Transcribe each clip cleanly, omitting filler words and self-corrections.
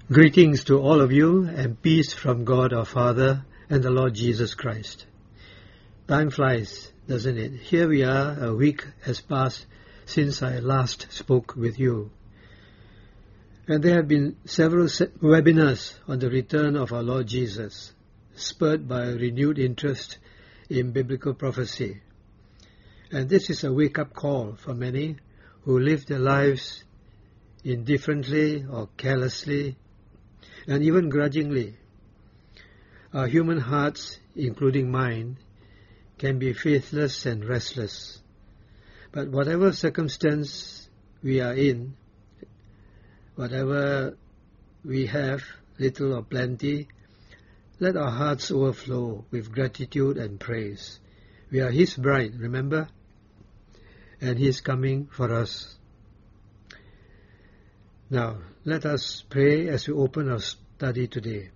Greetings to all of you and peace from God our Father and the Lord Jesus Christ. Time flies, doesn't it? Here we are, a week has passed since I last spoke with you. And there have been several webinars on the return of our Lord Jesus, spurred by a renewed interest in biblical prophecy. And this is a wake-up call for many who live their lives indifferently or carelessly, and even grudgingly. Our human hearts, including mine, can be faithless and restless. But whatever circumstance we are in, whatever we have, little or plenty, let our hearts overflow with gratitude and praise. We are His bride, remember? And He is coming for us. Now, let us pray as we open our study today.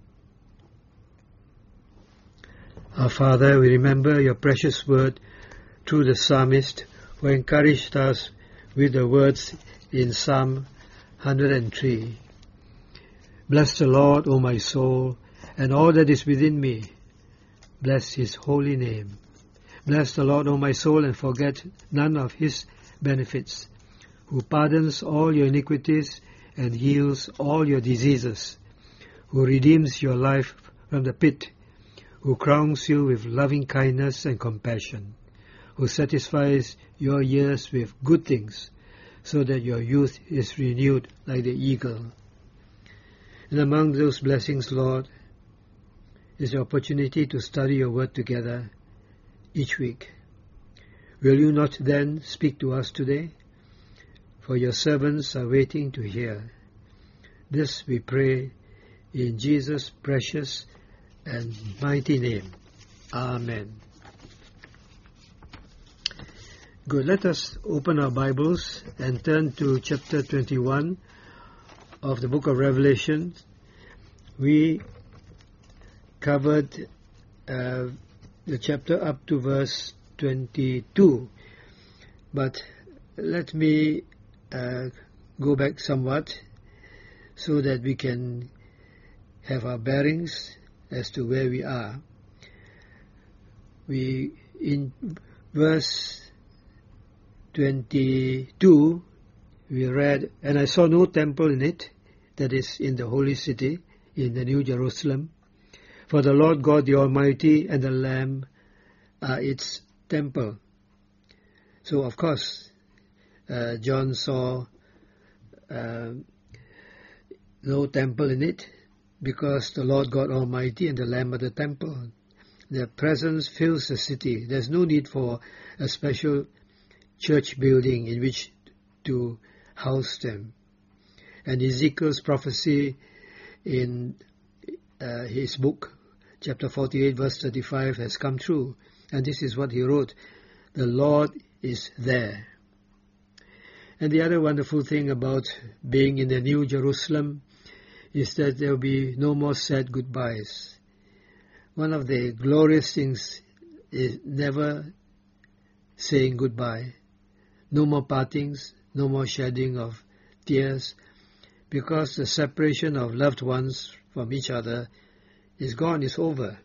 Our Father, we remember your precious word through the psalmist who encouraged us with the words in Psalm 103. Bless the Lord, O my soul, and all that is within me. Bless His holy name. Bless the Lord, O my soul, and forget none of His benefits, who pardons all your iniquities and heals all your diseases, who redeems your life from the pit, who crowns you with loving kindness and compassion, who satisfies your years with good things, so that your youth is renewed like the eagle. And among those blessings, Lord, is the opportunity to study your word together each week. Will you not then speak to us today? For your servants are waiting to hear. This we pray in Jesus' precious and mighty name. Amen. Good. Let us open our Bibles and turn to chapter 21 of the book of Revelation. We covered the chapter up to verse 22, but let me go back somewhat so that we can have our bearings as to where we are. In verse 22, we read, "And I saw no temple in it, that is, in the holy city, in the New Jerusalem, for the Lord God the Almighty and the Lamb are its temple." So, of course, John saw no temple in it, because the Lord God Almighty and the Lamb are the temple. Their presence fills the city. There's no need for a special church building in which to house them. And Ezekiel's prophecy in his book, chapter 48, verse 35, has come true. And this is what he wrote: "The Lord is there." And the other wonderful thing about being in the New Jerusalem is that there will be no more sad goodbyes. One of the glorious things is never saying goodbye. No more partings, no more shedding of tears, because the separation of loved ones from each other is gone, is over.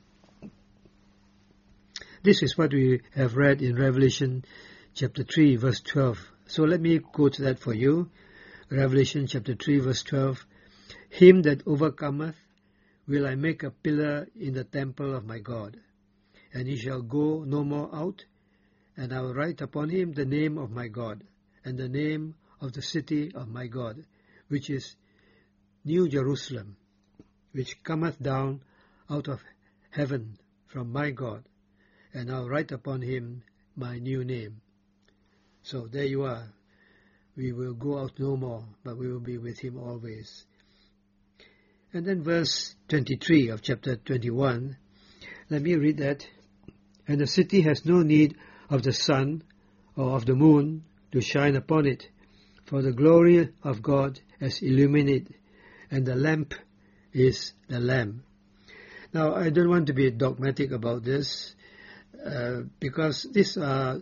This is what we have read in Revelation chapter 3, verse 12. So let me quote that for you. Revelation chapter 3, verse 12. "Him that overcometh will I make a pillar in the temple of my God, and he shall go no more out, and I will write upon him the name of my God, and the name of the city of my God, which is New Jerusalem, which cometh down out of heaven from my God, and I will write upon him my new name." So there you are. We will go out no more, but we will be with him always. And then verse 23 of chapter 21, let me read that. "And the city has no need of the sun or of the moon to shine upon it, for the glory of God has illuminated, and the lamp is the Lamb." Now, I don't want to be dogmatic about this, because these are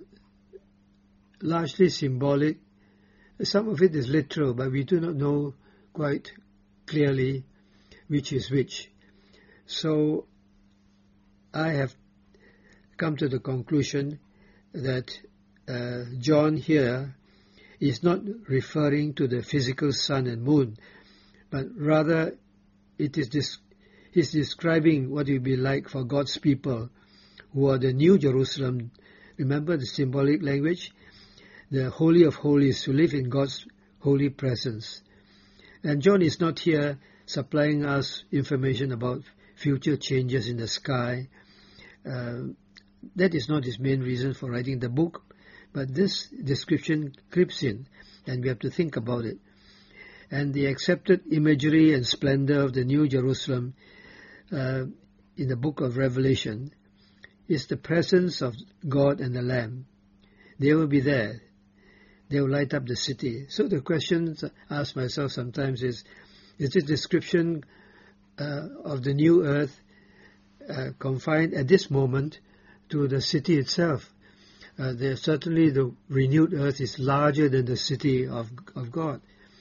largely symbolic. Some of it is literal, but we do not know quite clearly which is which. So I have come to the conclusion that John here is not referring to the physical sun and moon, but rather he's describing what it will be like for God's people who are the New Jerusalem. Remember the symbolic language? The Holy of Holies, to live in God's holy presence. And John is not here supplying us information about future changes in the sky. That is not his main reason for writing the book, but this description creeps in, and we have to think about it. And the accepted imagery and splendor of the New Jerusalem in the book of Revelation is the presence of God and the Lamb. They will be there. They will light up the city. So the question I ask myself sometimes is this description of the new earth confined at this moment to the city itself? Certainly the renewed earth is larger than the city of God.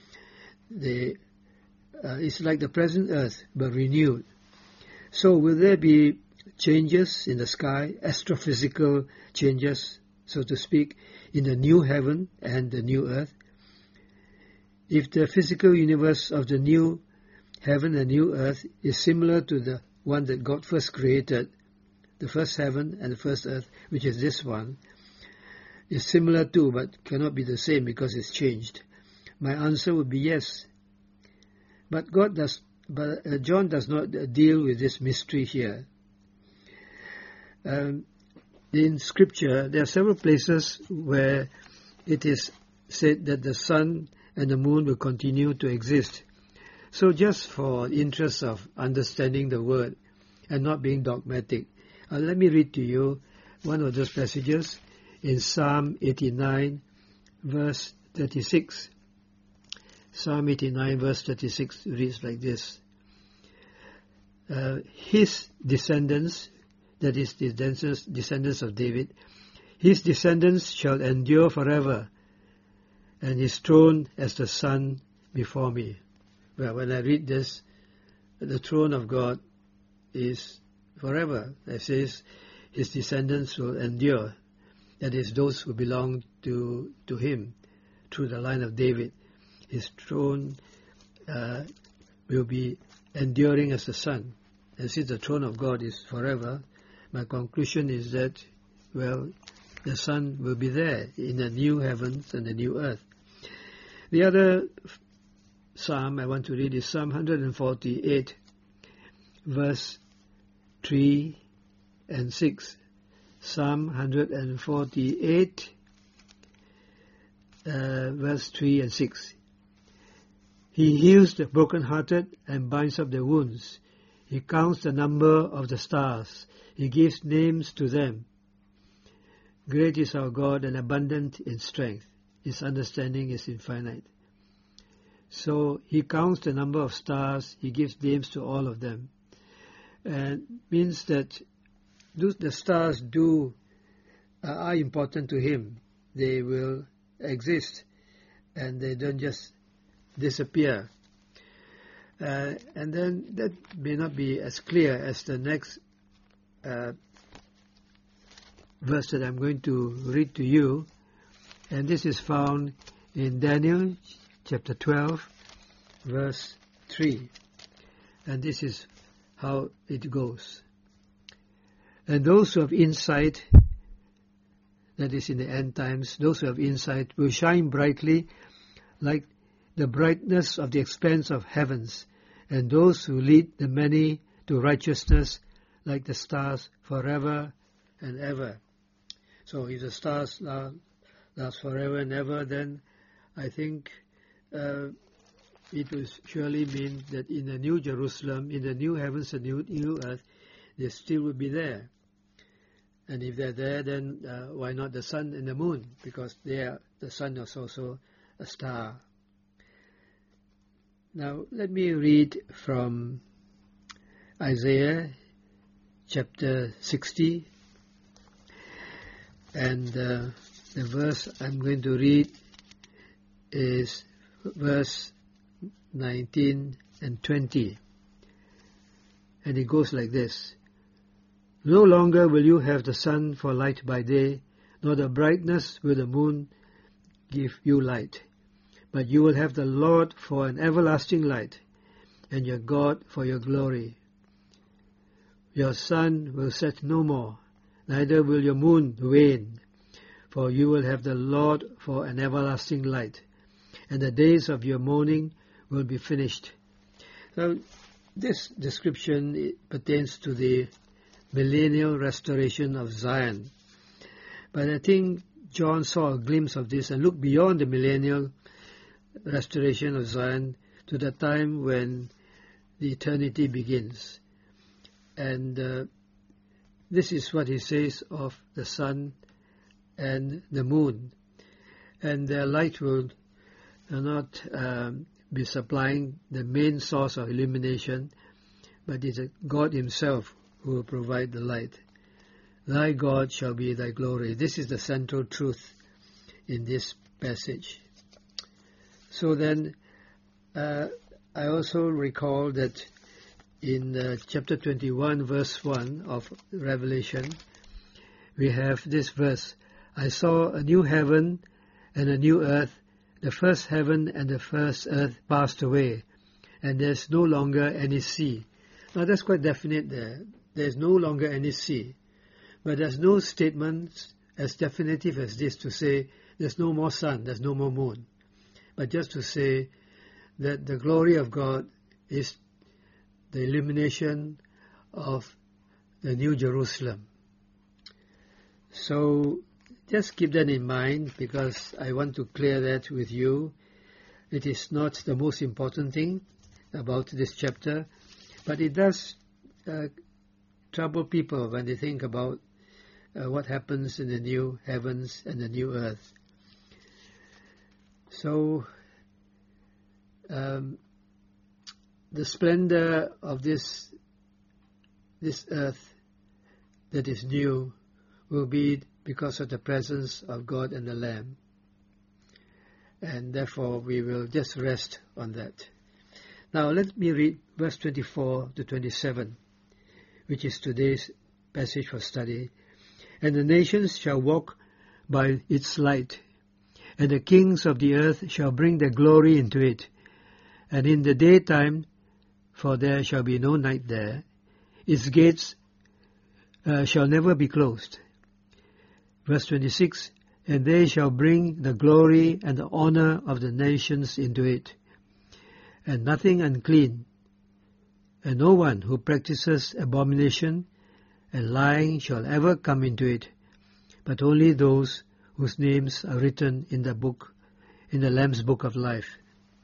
It's like the present earth, but renewed. So will there be changes in the sky, astrophysical changes, so to speak, in the new heaven and the new earth? If the physical universe of the new heaven and new earth is similar to the one that God first created, the first heaven and the first earth, which is this one, is similar to but cannot be the same because it's changed, my answer would be yes. But John does not deal with this mystery here. In Scripture, there are several places where it is said that the sun and the moon will continue to exist. So just for interest of understanding the word and not being dogmatic, let me read to you one of those passages in Psalm 89, verse 36. Psalm 89, verse 36 reads like this. His descendants, that is the descendants of David, his descendants shall endure forever, and his throne as the sun before me. Well, when I read this, the throne of God is forever. It says his descendants will endure. That is, those who belong to him through the line of David. His throne will be enduring as the sun. And since the throne of God is forever, my conclusion is that, well, the sun will be there in the new heavens and the new earth. The other psalm I want to read is Psalm 148, verse 3 and 6. Psalm 148, verse 3 and 6. He heals the brokenhearted and binds up their wounds. He counts the number of the stars. He gives names to them. Great is our God and abundant in strength. His understanding is infinite. So he counts the number of stars. He gives names to all of them. And means that the stars are important to him. They will exist and they don't just disappear. And then that may not be as clear as the next verse that I'm going to read to you. And this is found in Daniel chapter 12, verse 3. And this is how it goes. And those who have insight, that is in the end times, those who have insight will shine brightly like the brightness of the expanse of heavens, and those who lead the many to righteousness like the stars forever and ever. So if the stars last forever and ever, then I think it will surely mean that in the New Jerusalem, in the new heavens and new earth, they still will be there. And if they're there, then why not the sun and the moon? Because the sun is also a star. Now, let me read from Isaiah chapter 60. And the verse I'm going to read is verse 19 and 20. And it goes like this. No longer will you have the sun for light by day, nor the brightness will the moon give you light. But you will have the Lord for an everlasting light, and your God for your glory. Your sun will set no more, neither will your moon wane, for you will have the Lord for an everlasting light, and the days of your mourning will be finished. Now, this description pertains to the millennial restoration of Zion. But I think John saw a glimpse of this and looked beyond the millennial restoration of Zion to the time when the eternity begins. And this is what he says of the sun and the moon. And their light will not be supplying the main source of illumination, but it is God himself who will provide the light. Thy God shall be thy glory. This is the central truth in this passage. So then, I also recall that in chapter 21, verse 1 of Revelation, we have this verse, I saw a new heaven and a new earth. The first heaven and the first earth passed away, and there's no longer any sea. Now that's quite definite there. There's no longer any sea. But there's no statement as definitive as this to say there's no more sun, there's no more moon. But just to say that the glory of God is the illumination of the New Jerusalem. So just keep that in mind, because I want to clear that with you. It is not the most important thing about this chapter, but it does trouble people when they think about what happens in the new heavens and the new earth. So the splendor of this earth that is new will be because of the presence of God and the Lamb. And therefore we will just rest on that. Now let me read verse 24 to 27, which is today's passage for study. And the nations shall walk by its light, and the kings of the earth shall bring their glory into it. And in the daytime, for there shall be no night there, its gates shall never be closed. Verse 26, and they shall bring the glory and the honor of the nations into it, and nothing unclean, and no one who practices abomination and lying shall ever come into it, but only those whose names are written in the book, in the Lamb's book of life.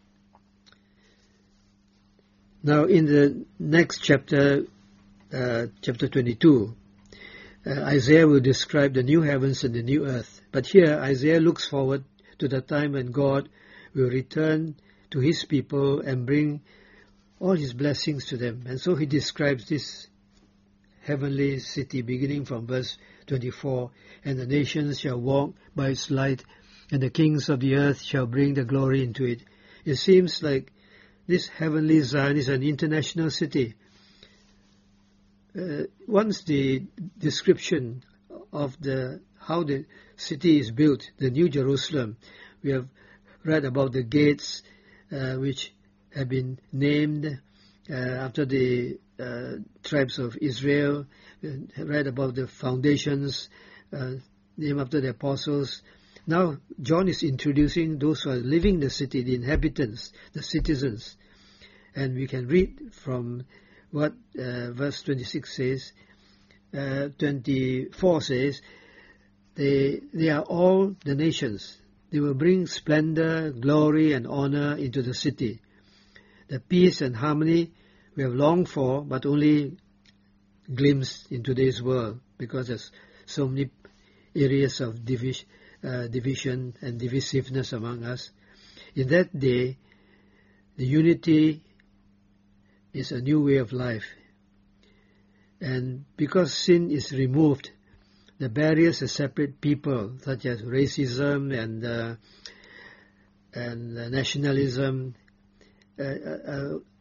Now in the next chapter, chapter 22, Isaiah will describe the new heavens and the new earth. But here Isaiah looks forward to the time when God will return to his people and bring all his blessings to them. And so he describes this heavenly city beginning from verse 24, and the nations shall walk by its light, and the kings of the earth shall bring the glory into it. It seems like this heavenly Zion is an international city. Once the description of how the city is built, the New Jerusalem, we have read about the gates which have been named after the tribes of Israel, read about the foundations named after the apostles. Now John is introducing those who are living in the city, the inhabitants, the citizens. And we can read from what verse 26 says, 24 says, they are all the nations. They will bring splendor, glory, and honor into the city. The peace and harmony we have longed for, but only glimpsed in today's world, because there's so many areas of division and divisiveness among us. In that day, the unity is a new way of life. And because sin is removed, the barriers that separate people, such as racism and nationalism,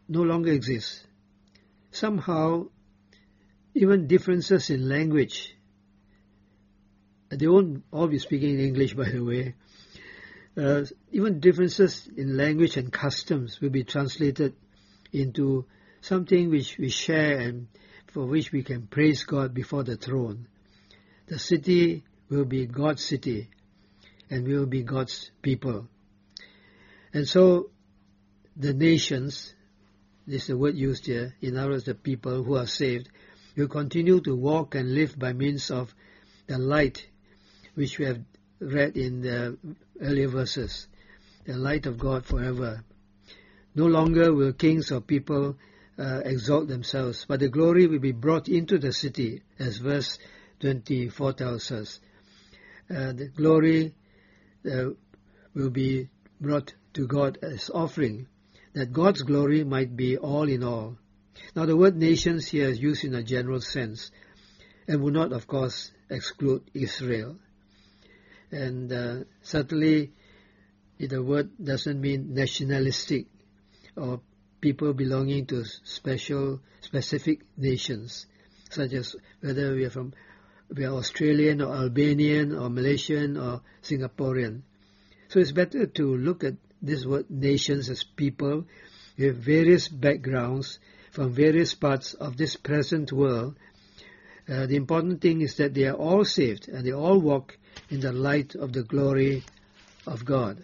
no longer exist. Somehow, even differences in language, they won't all be speaking in English, by the way, even differences in language and customs will be translated into something which we share and for which we can praise God before the throne. The city will be God's city, and we will be God's people. And so the nations, this is the word used here, in other words, the people who are saved, will continue to walk and live by means of the light, which we have read in the earlier verses, the light of God forever. No longer will kings or people exalt themselves, but the glory will be brought into the city, as verse 24 tells us. The glory will be brought to God as offering, that God's glory might be all in all. Now the word nations here is used in a general sense, and will not, of course, exclude Israel. And certainly the word doesn't mean nationalistic or people belonging to specific nations, such as whether we are Australian or Albanian or Malaysian or Singaporean. So it's better to look at this word nations as people with various backgrounds from various parts of this present world. The important thing is that they are all saved and they all walk in the light of the glory of God.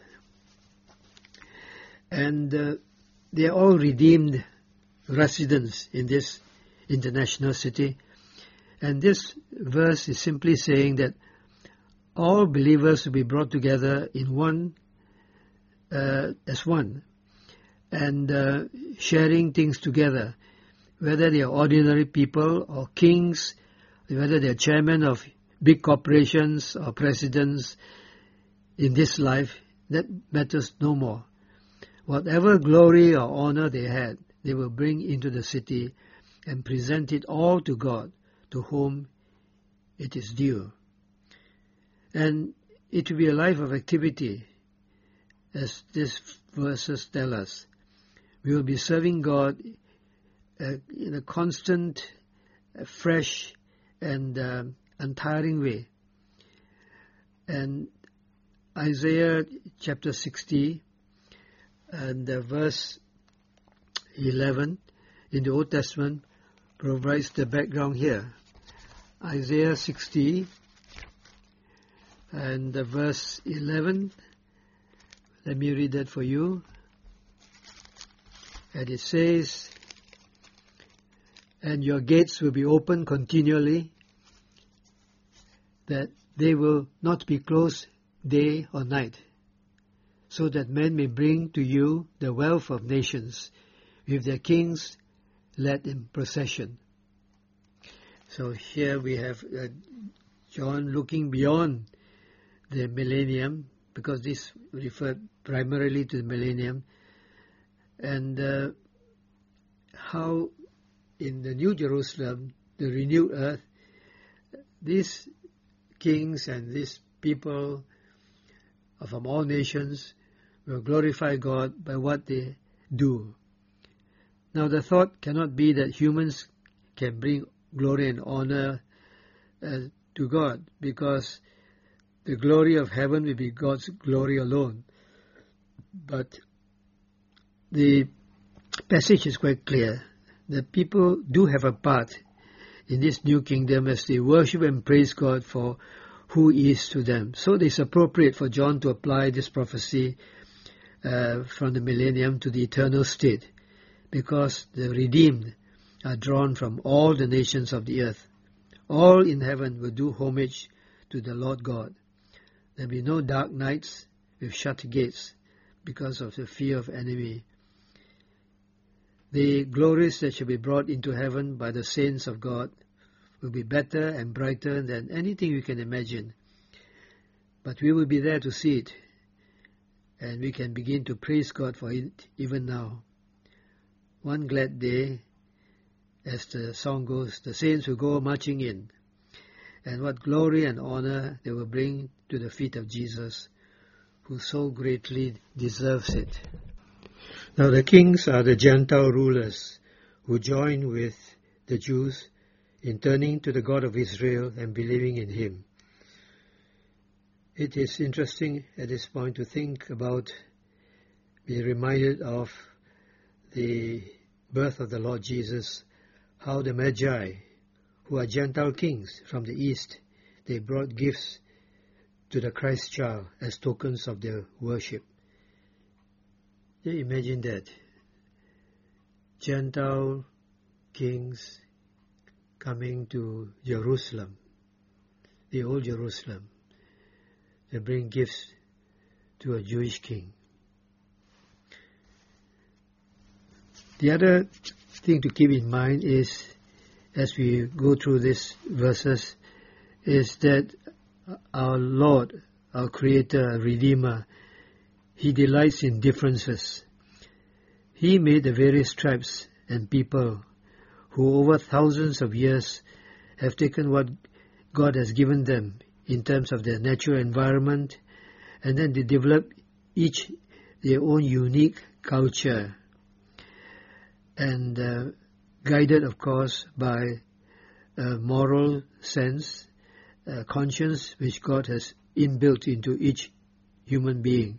And they are all redeemed residents in this international city. And this verse is simply saying that all believers will be brought together in one, as one, and sharing things together, whether they are ordinary people or kings, whether they are chairmen of big corporations or presidents in this life, that matters no more. Whatever glory or honor they had, they will bring into the city and present it all to God, to whom it is due. And it will be a life of activity, as these verses tell us. We will be serving God in a constant, fresh, and untiring way. And Isaiah chapter 60 and verse 11 in the Old Testament provides the background here. Isaiah 60 and verse 11, let me read that for you. And it says, "And your gates will be open continually, that they will not be closed day or night, so that men may bring to you the wealth of nations, with their kings led in procession." So here we have John looking beyond the millennium, because this referred primarily to the millennium, and how in the New Jerusalem, the renewed earth, these kings and these people from all nations will glorify God by what they do. Now the thought cannot be that humans can bring glory and honor to God, because the glory of heaven will be God's glory alone. But the passage is quite clear that people do have a part in this new kingdom as they worship and praise God for who He is to them. So it is appropriate for John to apply this prophecy from the millennium to the eternal state, because the redeemed are drawn from all the nations of the earth. All in heaven will do homage to the Lord God. There will be no dark nights with shut gates because of the fear of enemy. The glories that shall be brought into heaven by the saints of God will be better and brighter than anything we can imagine. But we will be there to see it, and we can begin to praise God for it even now. One glad day, as the song goes, the saints will go marching in, and what glory and honor they will bring to the feet of Jesus, who so greatly deserves it. Now the kings are the Gentile rulers who join with the Jews in turning to the God of Israel and believing in Him. It is interesting at this point to think about, be reminded of the birth of the Lord Jesus, how the Magi, who are Gentile kings from the east, they brought gifts to the Christ child as tokens of their worship. Can you imagine that? Gentile kings coming to Jerusalem, the old Jerusalem. They bring gifts to a Jewish king. The other thing to keep in mind is, as we go through these verses, is that our Lord, our Creator, Redeemer, He delights in differences. He made the various tribes and people who over thousands of years have taken what God has given them in terms of their natural environment, and then they develop each their own unique culture, and guided, of course, by a moral sense, conscience, which God has inbuilt into each human being.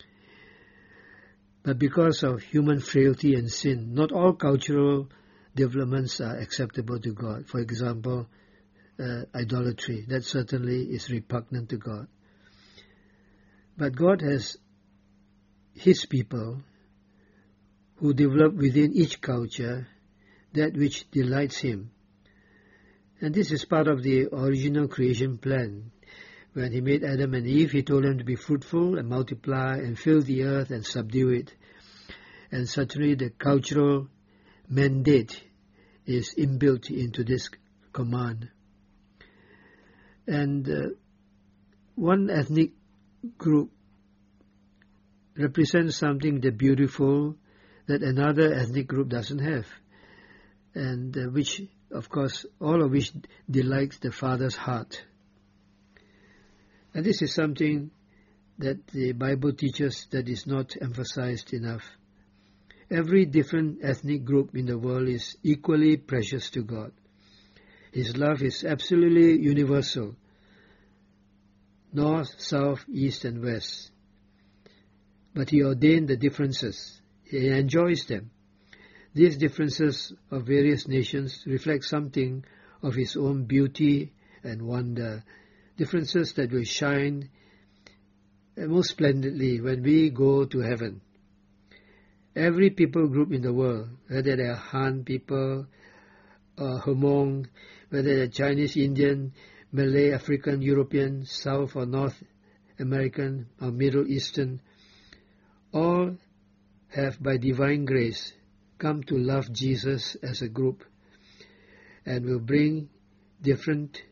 But because of human frailty and sin, not all cultural developments are acceptable to God. For example, idolatry, that certainly is repugnant to God. But God has His people who develop within each culture that which delights Him. And this is part of the original creation plan. When He made Adam and Eve, He told them to be fruitful and multiply and fill the earth and subdue it. And certainly the cultural mandate is inbuilt into this command. And one ethnic group represents something the beautiful that another ethnic group doesn't have, and which, of course, all of which delights the Father's heart. And this is something that the Bible teaches that is not emphasized enough. Every different ethnic group in the world is equally precious to God. His love is absolutely universal, north, south, east, and west. But He ordained the differences. He enjoys them. These differences of various nations reflect something of His own beauty and wonder, differences that will shine most splendidly when we go to heaven. Every people group in the world, whether they are Han people, or Hmong, whether they are Chinese, Indian, Malay, African, European, South or North American, or Middle Eastern, all have by divine grace come to love Jesus as a group, and will bring different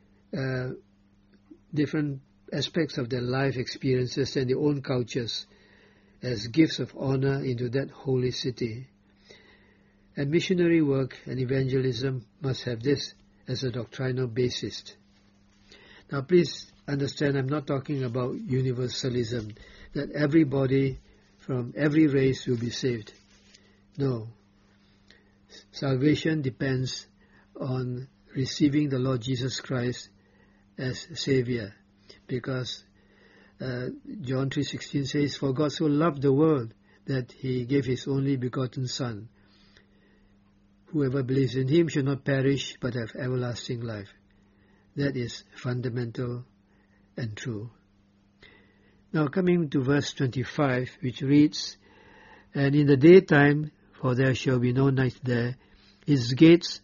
aspects of their life experiences and their own cultures as gifts of honor into that holy city. And missionary work and evangelism must have this as a doctrinal basis. Now please understand, I'm not talking about universalism, that everybody from every race will be saved. No. Salvation depends on receiving the Lord Jesus Christ as Savior, because John 3:16 says, "For God so loved the world that He gave His only begotten Son. Whoever believes in Him shall not perish but have everlasting life." That is fundamental and true. Now coming to verse 25, which reads, "And in the daytime, for there shall be no night there, His gates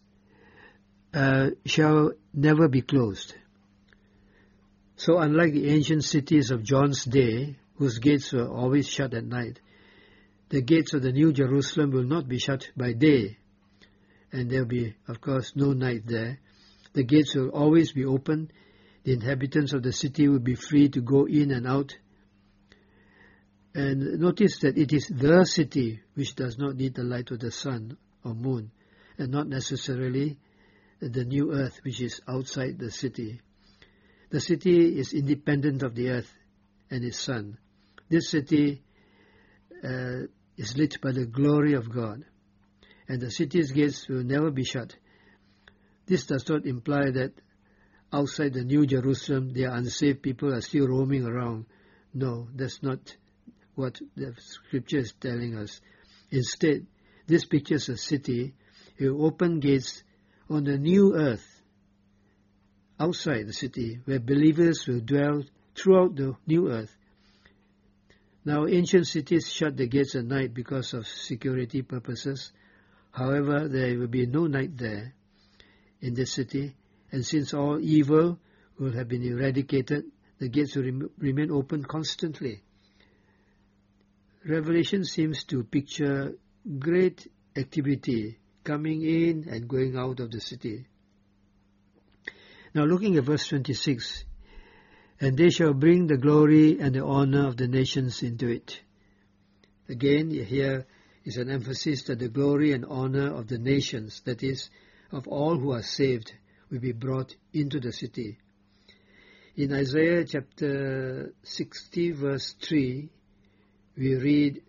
shall never be closed." So unlike the ancient cities of John's day, whose gates were always shut at night, the gates of the New Jerusalem will not be shut by day, and there will be, of course, no night there. The gates will always be open. The inhabitants of the city will be free to go in and out. And notice that it is the city which does not need the light of the sun or moon, and not necessarily the new earth which is outside the city. The city is independent of the earth and its sun. This city is lit by the glory of God, and the city's gates will never be shut. This does not imply that outside the New Jerusalem the unsaved people are still roaming around. No, that's not what the scripture is telling us. Instead, this pictures a city with open gates on the new earth, outside the city, where believers will dwell throughout the new earth. Now, ancient cities shut the gates at night because of security purposes. However, there will be no night there in this city, and since all evil will have been eradicated, the gates will remain open constantly. Revelation seems to picture great activity coming in and going out of the city. Now looking at verse 26, and they shall bring the glory and the honor of the nations into it. Again, here is an emphasis that the glory and honor of the nations, that is, of all who are saved, will be brought into the city. In Isaiah chapter 60 verse 3, we read,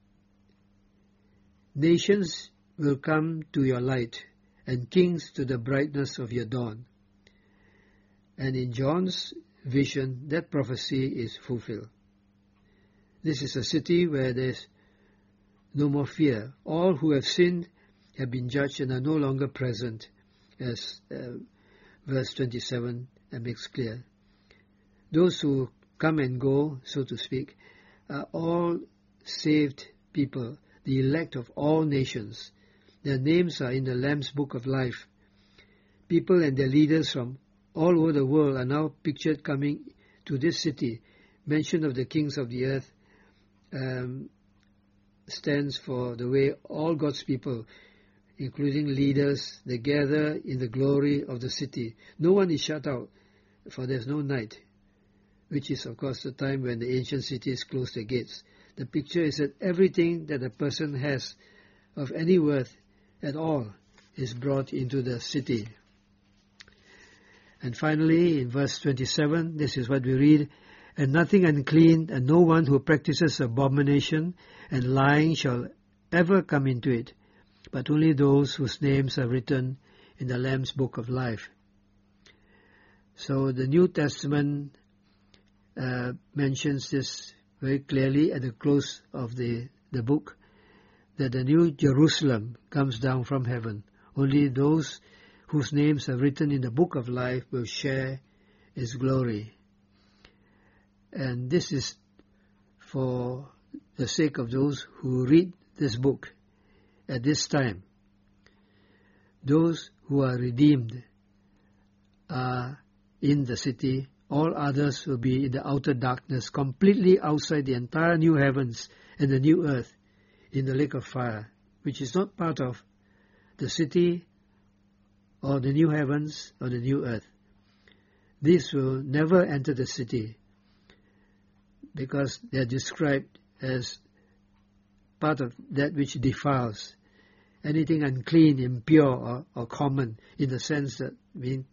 nations will come to your light, and kings to the brightness of your dawn. And in John's vision, that prophecy is fulfilled. This is a city where there is no more fear. All who have sinned have been judged and are no longer present, as verse 27 makes clear. Those who come and go, so to speak, are all saved people, the elect of all nations. Their names are in the Lamb's Book of Life. People and their leaders from all over the world are now pictured coming to this city. Mention of the kings of the earth stands for the way all God's people, including leaders, they gather in the glory of the city. No one is shut out, for there is no night, which is, of course, the time when the ancient cities close their gates. The picture is that everything that a person has of any worth at all is brought into the city. And finally, in verse 27, this is what we read, and nothing unclean, and no one who practices abomination and lying shall ever come into it, but only those whose names are written in the Lamb's Book of Life. So the New Testament mentions this very clearly at the close of the book, that the New Jerusalem comes down from heaven. Only those whose names are written in the Book of Life will share its glory. And this is for the sake of those who read this book at this time. Those who are redeemed are in the city. All others will be in the outer darkness, completely outside the entire new heavens and the new earth, in the lake of fire, which is not part of the city or the new heavens or the new earth. These will never enter the city because they are described as part of that which defiles, anything unclean, impure, or common, in the sense that being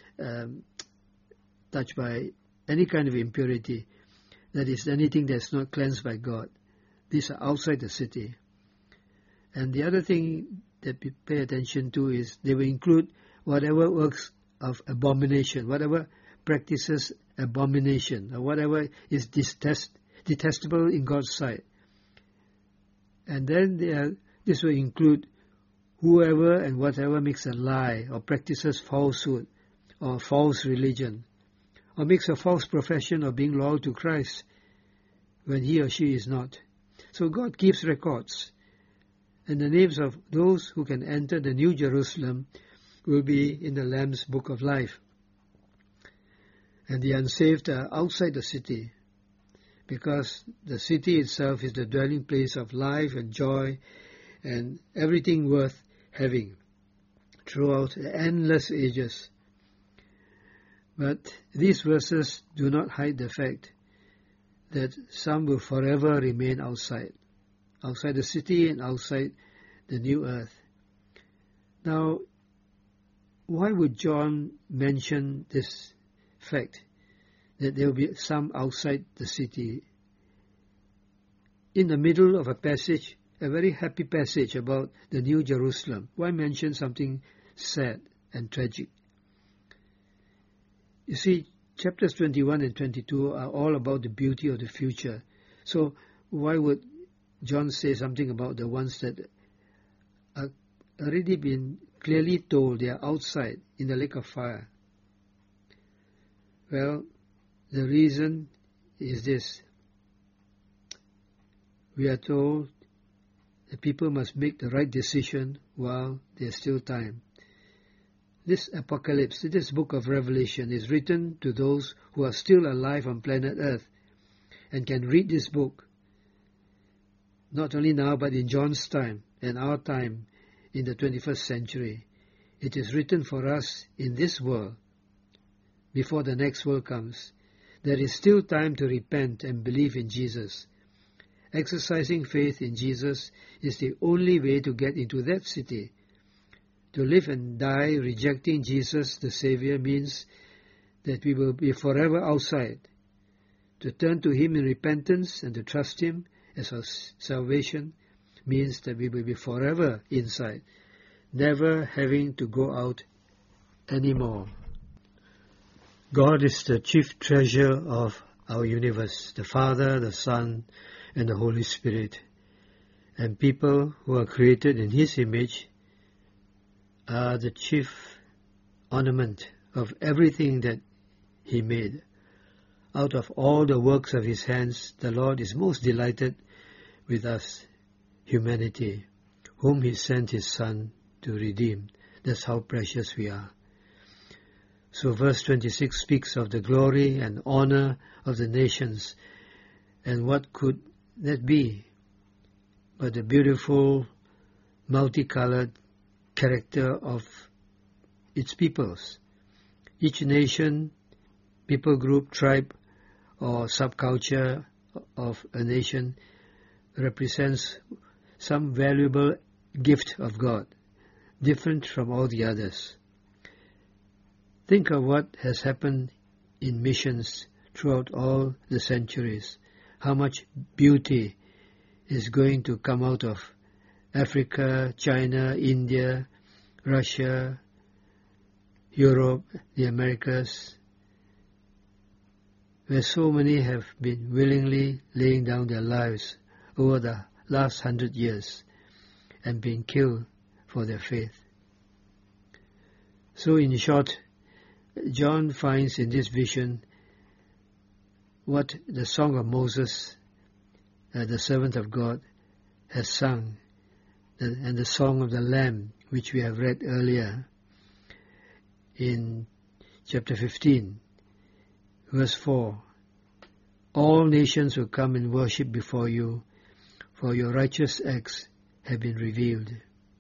touched by any kind of impurity, that is, anything that's not cleansed by God. These are outside the city. And the other thing that we pay attention to is they will include whatever works of abomination, whatever practices abomination, or whatever is detestable in God's sight. And then this will include whoever and whatever makes a lie or practices falsehood or false religion, or makes a false profession of being loyal to Christ when he or she is not. So God keeps records, and the names of those who can enter the New Jerusalem will be in the Lamb's Book of Life. And the unsaved are outside the city, because the city itself is the dwelling place of life and joy and everything worth having throughout the endless ages. But these verses do not hide the fact that some will forever remain outside the city and outside the new earth. Now, why would John mention this fact, that there will be some outside the city? in the middle of a passage, a very happy passage about the New Jerusalem, why mention something sad and tragic? You see, chapters 21 and 22 are all about the beauty of the future. So why would John say something about the ones that are already been clearly told they are outside in the lake of fire? Well, the reason is this. We are told that people must make the right decision while there is still time. This apocalypse, this book of Revelation, is written to those who are still alive on planet Earth and can read this book, not only now but in John's time and our time in the 21st century. It is written for us in this world, before the next world comes. There is still time to repent and believe in Jesus. Exercising faith in Jesus is the only way to get into that city. To live and die rejecting Jesus the Savior means that we will be forever outside. To turn to Him in repentance and to trust Him as our salvation means that we will be forever inside, never having to go out anymore. God is the chief treasure of our universe, the Father, the Son, and the Holy Spirit. And people who are created in His image are the chief ornament of everything that He made. Out of all the works of His hands, the Lord is most delighted with us, humanity, whom He sent His Son to redeem. That's how precious we are. So verse 26 speaks of the glory and honor of the nations. And what could that be but the beautiful, multicolored character of its peoples? Each nation, people group, tribe, or subculture of a nation represents some valuable gift of God, different from all the others. Think of what has happened in missions throughout all the centuries. How much beauty is going to come out of Africa, China, India, Russia, Europe, the Americas, where so many have been willingly laying down their lives over the last 100 years and been killed for their faith. So in short, John finds in this vision what the Song of Moses, the servant of God, has sung, and the Song of the Lamb, which we have read earlier in chapter 15, verse 4. All nations will come and worship before you, for your righteous acts have been revealed.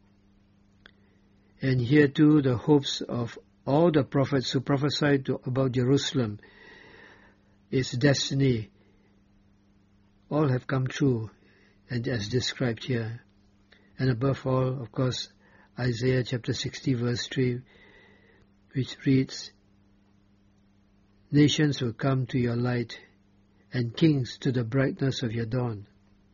And here too the hopes of all the prophets who prophesied about Jerusalem, its destiny, all have come true, and as described here. And above all, of course, Isaiah chapter 60 verse 3, which reads, nations will come to your light, and kings to the brightness of your dawn.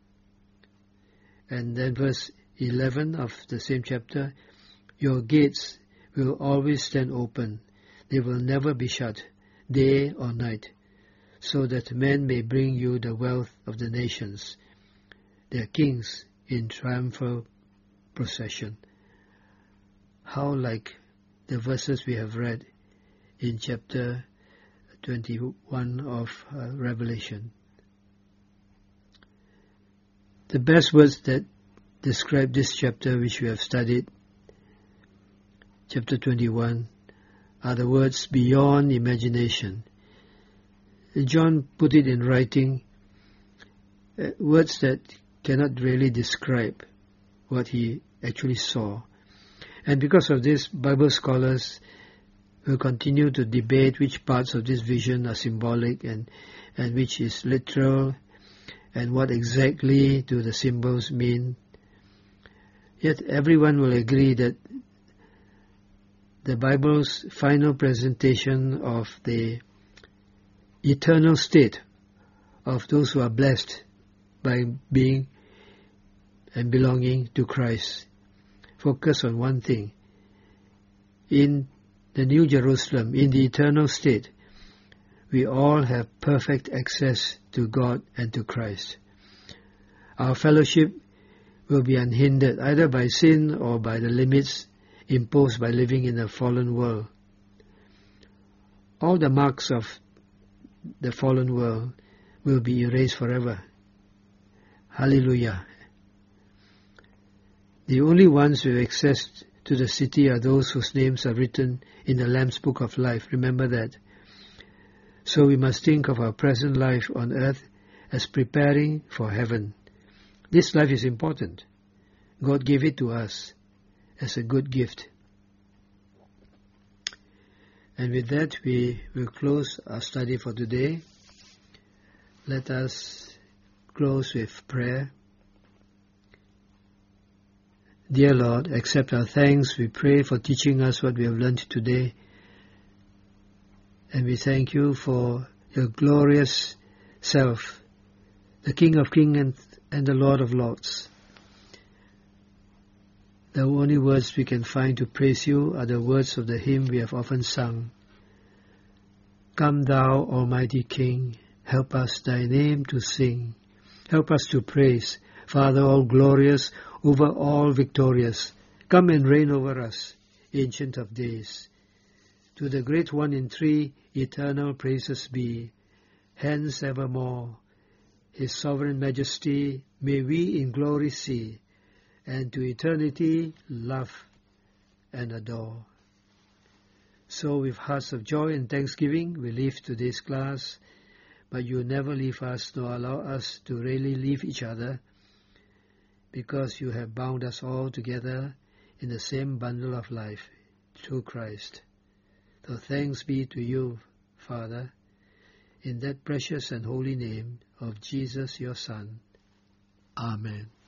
And then verse 11 of the same chapter, your gates will always stand open, they will never be shut, day or night, so that men may bring you the wealth of the nations, their kings in triumphal procession. How like the verses we have read in chapter 21 of Revelation. The best words that describe this chapter which we have studied, chapter 21, are the words beyond imagination. John put it in writing, words that cannot really describe what he actually saw. And because of this, Bible scholars will continue to debate which parts of this vision are symbolic and which is literal, and what exactly do the symbols mean. Yet everyone will agree that the Bible's final presentation of the eternal state of those who are blessed by being and belonging to Christ. Focus on one thing. In the New Jerusalem, in the eternal state, we all have perfect access to God and to Christ. Our fellowship will be unhindered either by sin or by the limits imposed by living in a fallen world. All the marks of the fallen world will be erased forever. Hallelujah. The only ones with access to the city are those whose names are written in the Lamb's Book of Life. Remember that. So we must think of our present life on earth as preparing for heaven. This life is important. God gave it to us as a good gift. And with that, we will close our study for today. Let us close with prayer. Dear Lord, accept our thanks. We pray for teaching us what we have learned today. And we thank you for your glorious self, the King of Kings and the Lord of Lords. The only words we can find to praise you are the words of the hymn we have often sung. Come thou, Almighty King, help us thy name to sing. Help us to praise, Father all glorious, over all victorious. Come and reign over us, Ancient of Days. To the Great One in Three, eternal praises be. Hence evermore, His sovereign majesty may we in glory see, and to eternity love and adore. So with hearts of joy and thanksgiving we leave today's class, but you never leave us nor allow us to really leave each other, because you have bound us all together in the same bundle of life, through Christ. So thanks be to you, Father, in that precious and holy name of Jesus your Son. Amen.